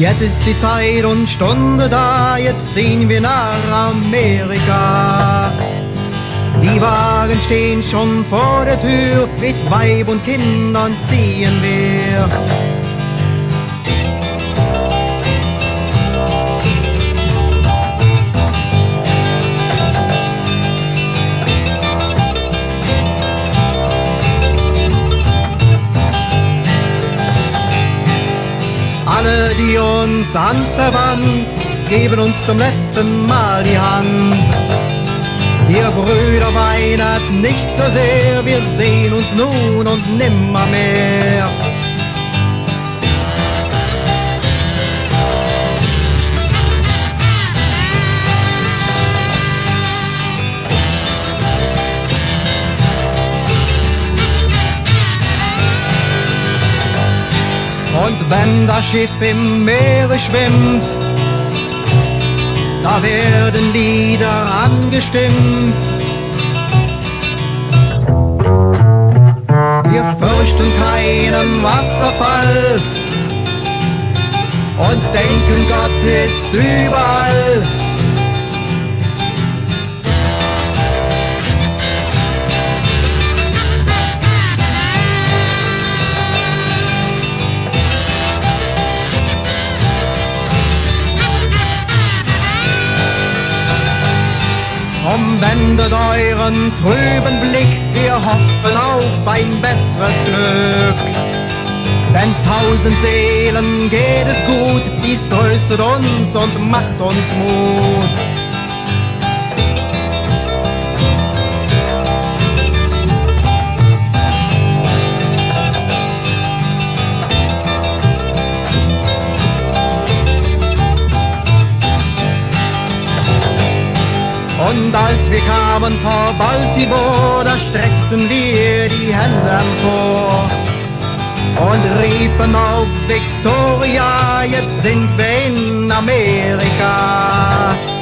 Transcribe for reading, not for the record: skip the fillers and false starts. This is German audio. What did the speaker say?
Jetzt ist die Zeit und Stunde da, jetzt ziehen wir nach Amerika. Die Wagen stehen schon vor der Tür, mit Weib und Kindern ziehen wir. Alle, die uns anverwandt, geben uns zum letzten Mal die Hand. Ihr Brüder weinert nicht so sehr, wir sehen uns nun und nimmermehr. Und wenn das Schiff im Meere schwimmt, da werden Lieder angestimmt. Wir fürchten keinen Wasserfall und denken, Gott ist überall. Umwendet euren trüben Blick, wir hoffen auf ein besseres Glück. Denn 1000 Seelen geht es gut, dies tröstet uns und macht uns Mut. Und als wir kamen vor Baltimore, da streckten wir die Hände empor und riefen auf Victoria, jetzt sind wir in Amerika.